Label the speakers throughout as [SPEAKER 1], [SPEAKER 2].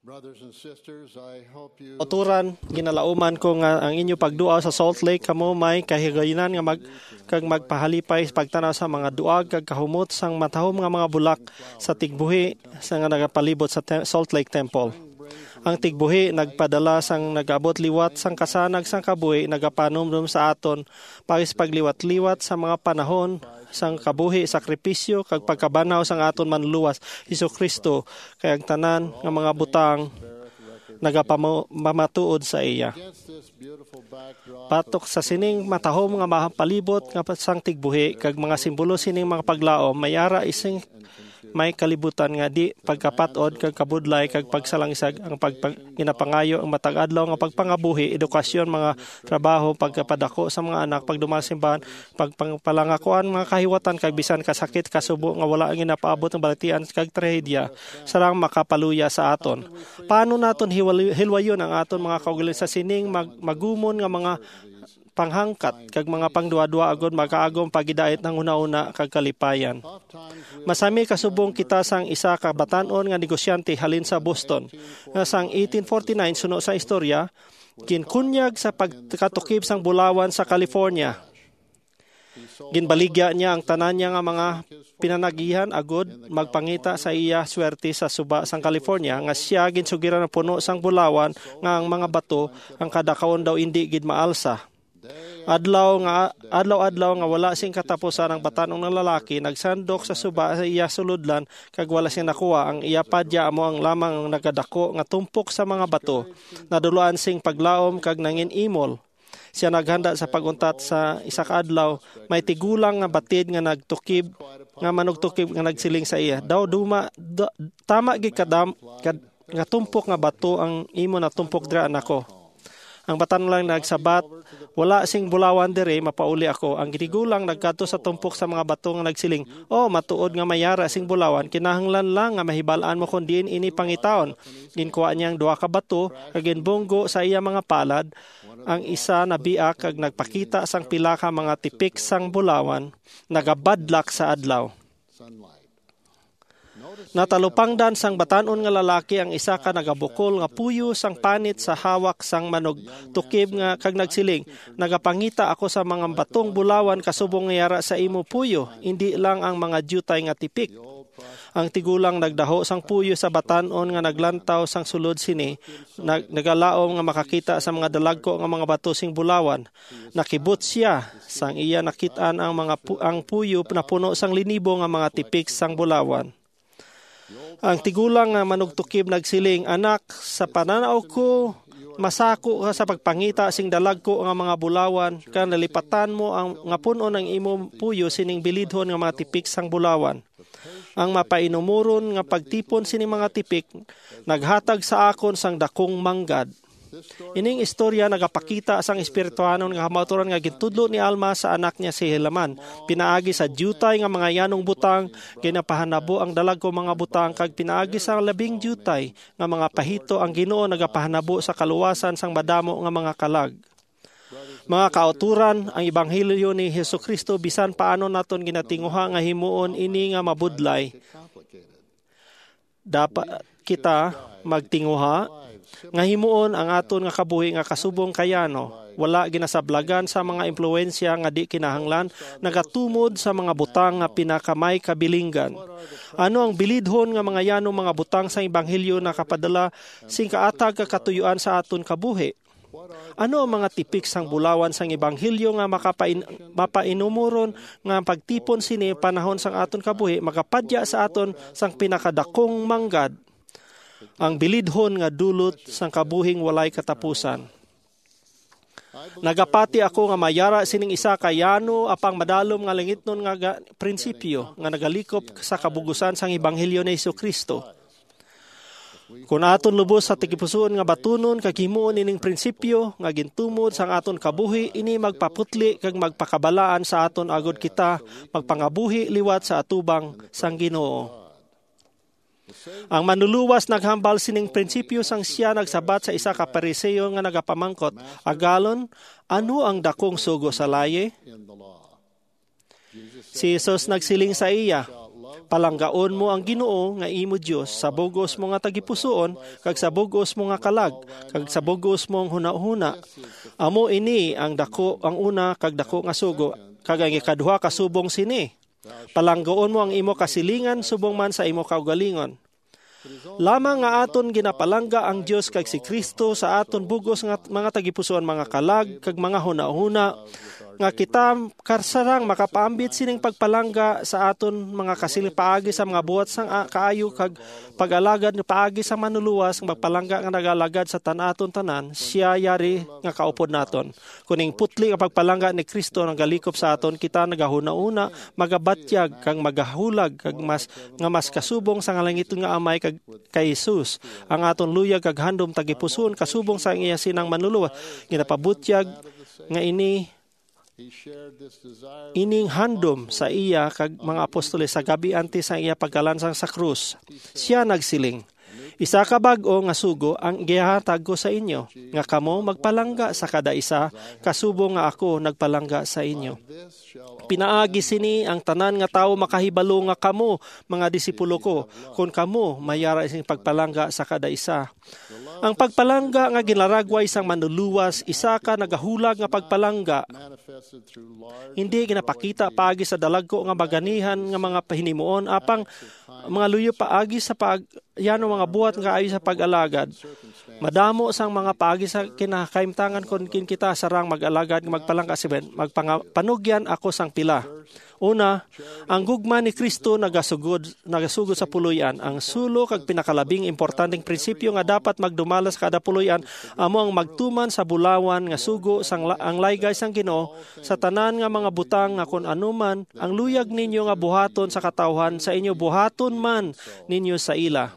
[SPEAKER 1] Oturan, ginalauman ko nga ang inyo pagduaw sa Salt Lake kamo may kahigayonan nga kag magpahalipay sa pagtanaw sa mga duag kag kahumot sang matahom nga mga bulak sa tigbuhi sa nga nagapalibot sa Salt Lake Temple. Ang tigbuhi nagpadala sang nagabot liwat sang kasanag sang kabuhi nagapanumdum sa aton paris pagliwat-liwat sa mga panahon sang kabuhi, sakripisyo kag pagkabanaw sang aton manluwas Hesukristo kay ang tanan nga mga butang nagapamatuod sa iya. Patok sa sining matahom nga mapalibot nga sang tigbuhi kag mga simbolo sining mga paglaom mayara ising may kalibutan nga di pagkapatod kag kabudlay kag pagsalangsag ang ginapangayo ang matag adlaw nga pagpangabuhi, edukasyon, mga trabaho, pagkapadako sa mga anak, pagdumasimbahan, pagpalangakuan mga kahiwatan kag bisan kasakit kasubo nga wala ang ginapaabot ng balatian kag trahedya sarang makapaluya sa aton. Paano naton hilwayon ang aton mga kaugalingon sa sining magumon nga mga panghangkat kag mga pangduwa-duwa agod makaagom pagidait ng una-una kag kalipayan. Masami kasubong kita sang isa ka batan-on nga negosyante halin sa Boston. Nga sang 1849 suno sa istorya, ginkunyag sa pagkatukib sang bulawan sa California. Ginbaligya niya ang tanan niya nga mga pinanagihan agod magpangita sa iya swerte sa suba sang California nga siya ginsugiran ng puno sang bulawan nga ang mga bato ang kada kaon daw hindi gid maalsa. Adlaw-adlaw nga wala sing katapusan ang batanong ng lalaki nagsandok sa suba sa iya suludlan kag wala sing nakuha ang iya padya amo ang lamang nagadako nga tumpok sa mga bato naduluan sing paglaom kag nangin imol. Siya naghanda sa paguntat sa isa ka adlaw may tigulang nga batid nga nagtukib nga manugtukib nga nagsiling sa iya daw tama gid kadam nga tumpok nga bato ang imo na tumpok dira nako. Ang batan lang nagsabat, wala sing bulawan dire, mapauli ako. Ang ginigulang nagkadto sa tumpok sa mga bato nga nagsiling, matuod nga mayara sing bulawan, kinahanglan lang nga mahibalaan mo kung diin ini pangitaon. Ginkuha niyang duha ka bato, kag ginbunggo sa iya mga palad, ang isa nabiak kag nagpakita sang pila ka mga tipik sang bulawan, nagabadlak sa adlaw. Natalupangdan sang batanon nga lalaki ang isa ka nagabukol nga puyo sang panit sa hawak sang manog tukib nga kag nagsiling nagapangita ako sa mga batong bulawan kasubong nga yara sa imo puyo hindi lang ang mga jutay nga tipik. Ang tigulang nagdaho sang puyo sa batanon nga naglantaw sang sulod sini nagalaom nga makakita sa mga dalagko nga mga bato sing bulawan. Nakibot siya sang iya nakitaan ang ang puyo na puno sang linibo nga mga tipik sang bulawan. Ang tigulang nga manugtukib nagsiling, anak, sa pananaw ko, masako ka sa pagpangita sing dalagko nga mga bulawan, ka nalipatan mo ang nga punon ng imo puyo sining bilidhon nga mga tipik sang bulawan. Ang mapainumuron nga pagtipon sining mga tipik, naghatag sa akon sang dakong manggad. Ining istorya nagapakita sang espirituhanon nga kamaturan nga gitudlo ni Alma sa anak niya si Helaman. Pinaagi sa jutay nga mga yanong butang, ginapahanabo ang dalagko mga butang, kag pinaagi sa labing jutay nga mga pahito ang Ginoo nagapahanabo sa kaluwasan sang madamo nga mga kalag. Mga kauturan, ang ebanghelyo ni Hesukristo bisan paano naton ginatinguha nga himuon ini nga mabudlay. Dapat kita magtinguha nga himuon ang aton nga kabuhi nga kasubong kayano, wala ginasablagan sa mga impluwensya nga di kinahanglan, nagatumod sa mga butang nga pinakamay kabilinggan. Ano ang bilidhon nga mga yanong mga butang sa ebanghelyo na kapadala sing kaatag kakatuyuan sa aton kabuhi? Ano ang mga tipik sang bulawan sang ebanghelyo nga mapainumuron nga pagtipon sini panahon sang aton kabuhi makapadya sa aton sang pinakadakong manggad? Ang bilidhon nga dulot sang kabuhing walay katapusan. Nagapati ako nga mayara sining isa kayano apang madalom nga langitnon nga prinsipyo nga nagalikop sa kabugusan sang ebanghelyo ni Hesukristo. Kung aton lubos sa tigipusoon nga batunon kag himuon ining prinsipyo nga gintumod sang aton kabuhi ini magpaputli kag magpakabalaan sa aton agod kita magpangabuhi liwat sa atubang sang Ginoo. Ang manluluwas naghambal sining prinsipyo sang siya nagsabat sa isa ka Pariseo nga nagapamangkot, agalon, ano ang dakong sugo sa laye? Si Jesus nagsiling sa iya, Palanggaon mo ang Ginoo nga imo Dios sa bugos mo nga tagipusoon kag sa bugos mo nga kalag kag sa bugos mong huna-huna. Amo ini ang una kag dako nga sugo kag ang ikaduha kasubong sini. Palanggaon mo ang imo kasilingan subong man sa imo kaugalingon. Lamang nga aton ginapalangga ang Dios kag si Kristo sa aton bugos nga mga tagipusoon mga kalag kag mga huna-huna nga kita karsarang makapaambit sining pagpalangga sa aton mga kasiling paagi sa mga buhat sang kaayo kag pag-alagad nga paagi sa manuluwas nga magpalangga nga nagalagad sa aton tanan siya yari nga kaupod naton. Kuning putli nga pagpalangga ni Kristo nga galikop sa aton kita nagahuna-una magabatyag kag magahulag kag mas kasubong sa ngalangiton nga amay kag kay Jesus ang aton luyag kag handom tagipuson kasubong sa iya sinang manuluwas ginapabutyag nga ining handom sa iya kag mga apostoles sa gabi antes sa iya pagkalansang sa krus. Siya nagsiling, isa ka bag-o nga sugo ang gihatag ko sa inyo, nga kamo magpalangga sa kada isa, kasubong nga ako nagpalangga sa inyo. Pinaagi sini ang tanan nga tawo makahibalo nga kamo, mga disipulo ko, kung kamo mayara ising pagpalangga sa kada isa. Ang pagpalangga nga ginlaragway sang manluluwas, isa ka nagahulag nga pagpalangga. Hindi ginapakita paagi sa dalagko nga maganihan nga mga pahinimuon, apang mga luyo paagi sa yano mga buhat nga ayo sa pag-alagad. Madamo sang mga paagi sa kinakaimtangan kung kita sarang mag-alagad nga magpalangga si Ben. Magpanugyan ako sang pila. Una, ang gugma ni Kristo nagasugod sa puloy-an. Ang sulo kag pinakalabing importanteng prinsipyo nga dapat magdumalas kada puloy-an amo ang magtuman sa bulawan nga sugo ang laygay sang Ginoo sa tanan nga mga butang nga kun anuman ang luyag ninyo nga buhaton sa katawhan sa inyo buhaton man ninyo sa ila.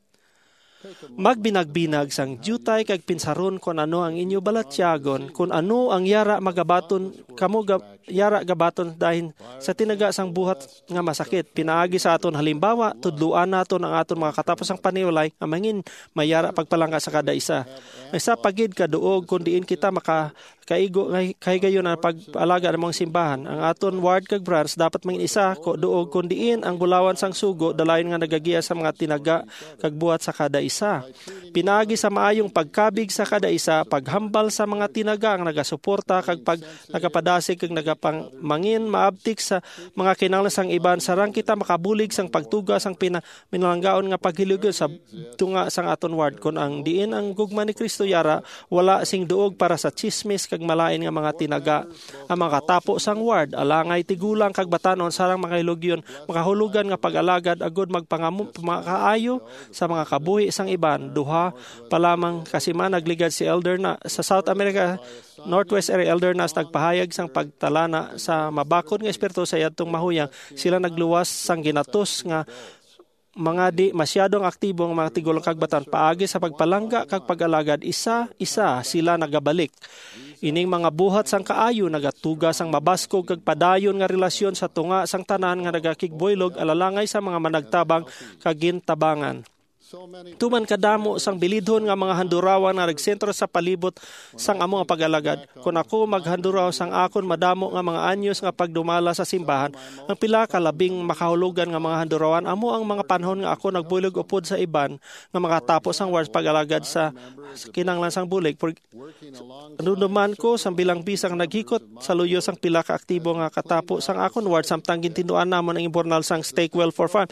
[SPEAKER 1] Magbinag-binag sang jutay kag pinsaron kung ano ang inyo balatyagon, kung ano ang yara magabaton, yara gabaton dahil sa tinaga sang buhat nga masakit. Pinaagi sa aton halimbawa, tudluan naton ang aton mga katapos ang paniwalay, amangin mayara pagpalangga sa kada isa. Ay sa pagid kaduog, kung diin kita makaigo kay gayon ang pag-alaga ng mga simbahan. Ang aton ward kag branch dapat mangin isa, duog kung diin ang bulawan sang sugo, dalayon nga nagagiya sa mga tinaga kag buhat sa kada isa. Pinagi sa maayong pagkabig sa kada isa, paghambal sa mga tinaga ang nagasuporta kag pag nagapadasig kag nagapangmangin maabtik sa mga kinahanglan sang iban sarang kita makabulig sang pagtugas ang pinalanggaon nga paghilugod sa tunga sang aton ward. Kun ang diin ang gugma ni Kristo yara, wala sing duog para sa chismis kag malain nga mga tinaga. Ang mga tapo sang ward alangay tigulang kag batanon sarang makahilugyon makahulugan nga pag-alagad agud magpangaayo sa mga kabuhi sang iban. Duha pa lamang kasi man nagligad si Elder na sa South America Northwest area Elder Nas nagpahayag sang pagtalana sa mabakod nga espiritu sa yadtong mahuyang. Sila nagluwas sang ginatos nga mga di masyadong aktibong mga tigulang kagbatan paagi sa pagpalangga kag pag-alagad isa-isa sila nagabalik. Ining mga buhat sang kaayo nagatuga sang mabaskog kag padayon nga relasyon sa tunga sang tanan nga nagakigboylog alalangay sa mga managtabang kag gintabangan. Tuman kadamo sang bilidhon nga mga handurawan nga nagsentro sa palibot sang amo nga pag-alagad. Kung ako maghanduraw sang akon madamo nga mga anyos nga pagdumala sa simbahan, ang pila ka labing makahulugan nga mga handurawan amo ang mga panahon nga ako nagbulog upod sa iban nga makatapos ang wars pag-alagad sa kinahanglan sang bulig. Nunuman ko sang bilang bisang naghikot sa luyo sang pila ka aktibo nga katapo sang akon ward samtang gintinuan namon ang imbornal sang Stake Well for Fun.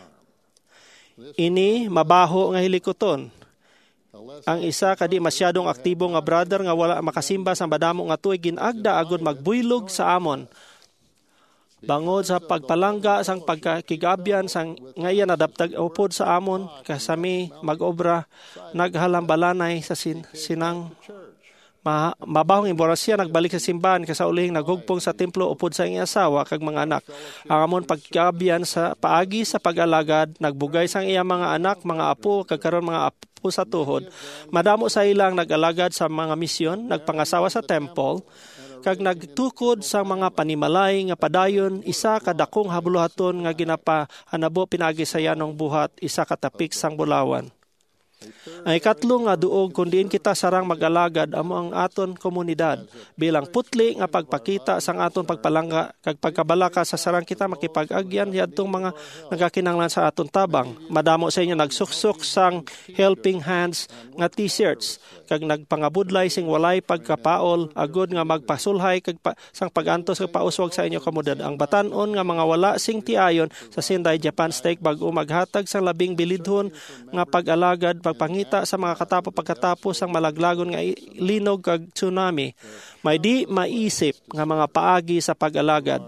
[SPEAKER 1] Ini mabaho nga hilikoton. Ang isa kadi masyadong aktibo nga brother nga wala makasimba sa madamo nga tuig ginagda agud magbuylog sa amon. Bangod sa pagpalangga sang pagkakigabyan sang ngayon nadaptag upod sa amon kasami mag-obra naghalambalanay sa sinang mabahong imborasya nagbalik sa simbahan kasauling naghugpong sa templo upod sa iyang asawa kag mga anak. Ang amon pagkabiyan sa paagi sa pag-alagad nagbugay sang iyang mga anak, mga apo kag karon mga apo sa tuhod. Madamo sa ilang nag-alagad sa mga misyon, nagpangasawa sa temple kag nagtukod sa mga panimalay nga padayon isa kadakong habuluhaton nga ginapahanabo pinagi sa yanong buhat isa katapik sang bulawan. Ang ikatlo nga duog kun diin kita sarang mag-alagad amo ang aton komunidad bilang putli nga pagpakita sang aton pagpalangga kag pagkabalaka sa sarang kita makipag-agyan yadtong mga nagakinahanglan sa aton tabang. Madamo sa inyo nagsuksok sang helping hands nga t-shirts kag nagpangabudlay sing walay pagkapaol agod nga magpasulhay kag sang pagantos kag pauswag sa inyo komunidad. Ang batan-on nga mga wala sing tiayon sa Sendai Japan Steak bag-o maghatag sang labing bilidhon nga pag-alagad pagpangita sa mga pagkatapos ang malaglagon nga linog kag tsunami. May di maisip nga mga paagi sa pag-alagad.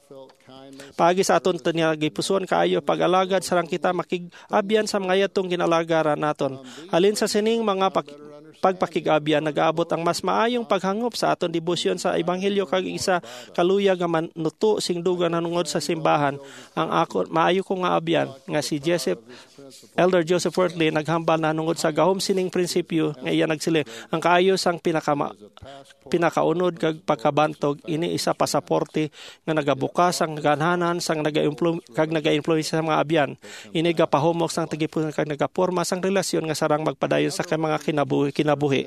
[SPEAKER 1] Paagi sa aton gipuson kaayo pag-alagad sarang kita makig-abyan sa mga yatong ginalagaran naton. Halin sa sining mga pagpakig-abyan nagaabot ang mas maayong paghangop sa aton debosyon sa ebanghelyo kag isa kaluyag nga manuto sing dugang nanungod sa simbahan. Ang ako maayo ko nga abyan nga si Elder Joseph Wortley naghambal nanungod sa gahom sining prinsipyo nga iya nagsiling ang kaayo sang pinakaunod kag pagkabantog ini isa pasaporte nga nagabukas ang ganhanan sang naga-influence sa mga abyan. Ini gapahumok sang tigipuson kag nagaporma sang relasyon nga sarang magpadayon sa mga kinabuhi.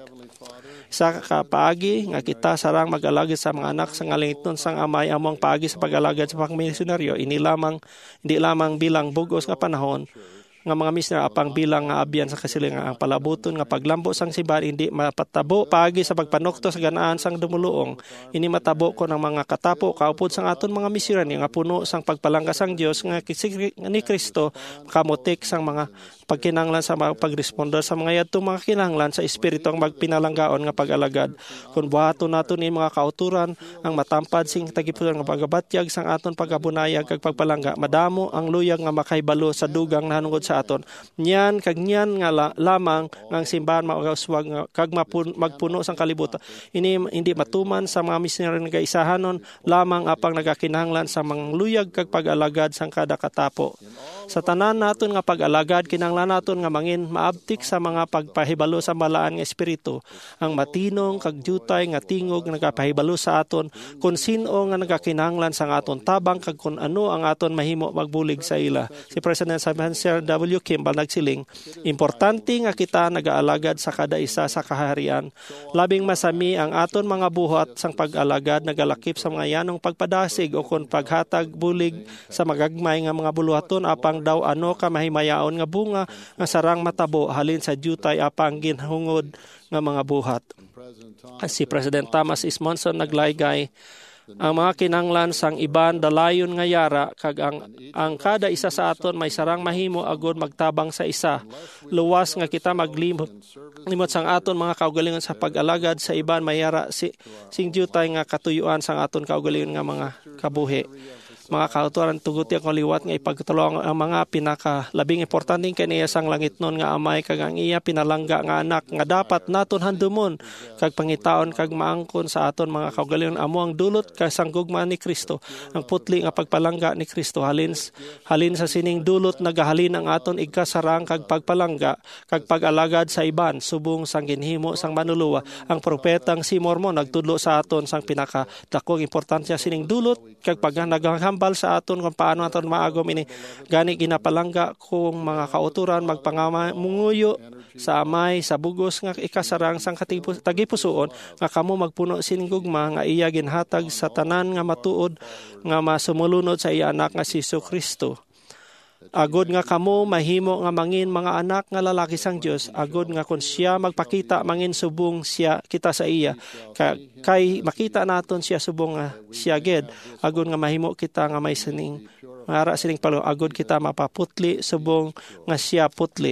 [SPEAKER 1] Sa kapaagi nga kita sarang mag-alagad sa mga anak sa ngalington sang amay among paagi sa pag-alagad sa pagmisyonaryo hindi lamang bilang bugos nga panahon nga mga missioner apang bilang nga abyan sa kasilingan ang palabuton nga paglambo sang simbahan hindi mapatabo paagi sa pagpanukto sa ganaan sang dumuluong. Ini matabo ko ng mga katapo kaupod sang aton mga missionary nga puno sang pagpalangga sang Dios nga ni Kristo kamutik sang mga pagkinanglan sa mga pagresponda sa mga yadtong mga kinahanglan sa espiritu ang magpinalanggaon nga pag-alagad. Kung buhaton naton ni mga kauturan ang matampad sing tagipuson nga pagabatyag sang aton pagabunayag kag pagpalangga madamo ang luyag nga makahibalo sa dugang nahanungod sa aton. Nyan nga lamang ngang simbahan mauswag kag magpuno sang kalibutan. Ini hindi matuman sa mga missionary nga isahanon lamang apang nagakinahanglan sa mga luyag kag pag-alagad sang kada katapo. Sa tanan naton nga pag-alagad kinahanglan naton nga mangin maabtik sa mga pagpahibalo sa balaan nga espiritu. Ang matinong kag jutay nga tingog nagapahibalo sa aton kung sino nga nagakinahanglan sa aton tabang kag kung ano ang aton mahimo magbulig sa ila. Si President Sir W. Kimball nagsiling, importante nga kita nagaalagad sa kada isa sa kaharian. Labing masami ang aton mga buhat sang pag-alagad nagalakip sa mga yanong pagpadasig o kung paghatag bulig sa magagmay nga mga buluhaton apang daw ano ka mahimayaon nga bunga nga sarang matabo halin sa jutay apang ginhungod nga mga buhat. Si President Thomas S. Monson naglaygay ang mga kinanglan sang iban dalayon nga yara kag ang kada isa sa aton may sarang mahimo agod magtabang sa isa. Luwas nga kita maglimot sang aton mga kaugalingon sa pag-alagad sa iban may yara sing jutay nga katuyuan sang aton kaugalingon nga mga kabuhi. Mga kauturan tuguti ang liwat nga ipagtulong ang mga pinakalabing importanteng kaniya sang langit nun nga amay kag ang iya pinalangga nga anak nga dapat naton handumon kag pangitaon kag maangkon sa aton mga kaugalingon amo ang dulot kag sang gugma ni Kristo ang putli nga pagpalangga ni Kristo halin sa sining dulot nagahalin ang aton igkasarang kag pagpalangga kag pag-alagad sa iban subong sang ginhimo sang manuluwa. Ang propetang si Mormon nagtudlo sa aton sang pinakadakong importansya sining dulot kag paghambal sa aton kung paano aton maagom ini gani ginapalangga kung mga kauturan magpangamunguyo sa amay sa bugos nga ikasarang sang tagipusoon nga kamo magpuno sining gugma nga iya ginhatag sa tanan nga matuod nga masumulunod sa iya anak nga si Kristo. Agod nga kamo mahimo nga mangin mga anak nga lalaki sang Dios agod nga kun siya magpakita mangin subong siya kita sa iya kay makita naton siya subong nga siya ged agod nga mahimo kita nga may sining mara sining palo agod kita mapaputli subong nga siya putli.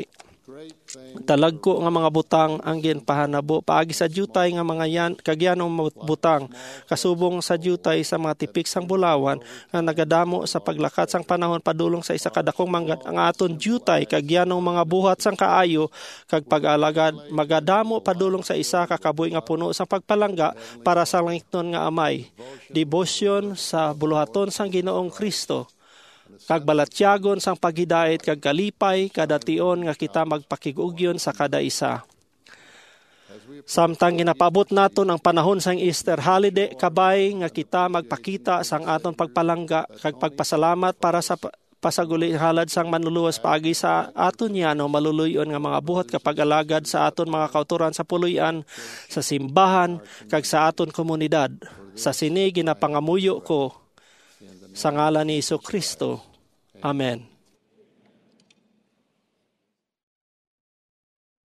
[SPEAKER 1] Talagko nga mga butang ang ginpahanabo paagi sa jutay nga mga kagyanong butang kasubong sa jutay sa mga tipik sang bulawan nga nagadamo sa paglakat sang panahon padulong sa isa kadakong manggat ang aton jutay kagyanong mga buhat sang kaayo kag pag-alagad magadamo padulong sa isa kakabuhi nga puno sang pagpalangga para sa langitnon nga amay debosyon sa buluhaton sang Ginoong Kristo kag balatyagon sang paghidait kag kalipay kadation nga kita magpakigugyon sa kada isa. Samtang ginapabot naton ang panahon sang Easter holiday kabay nga kita magpakita sang aton pagpalangga kag pagpasalamat pasaguli halad sang manluluwas paagi sa aton yano maluluyon nga mga buhat kapag alagad sa aton mga kauturan sa puloy-an, sa simbahan, kag sa aton komunidad. Sa sini ginapangamuyo ko sa ngalan ni Jesu Kristo. Amen.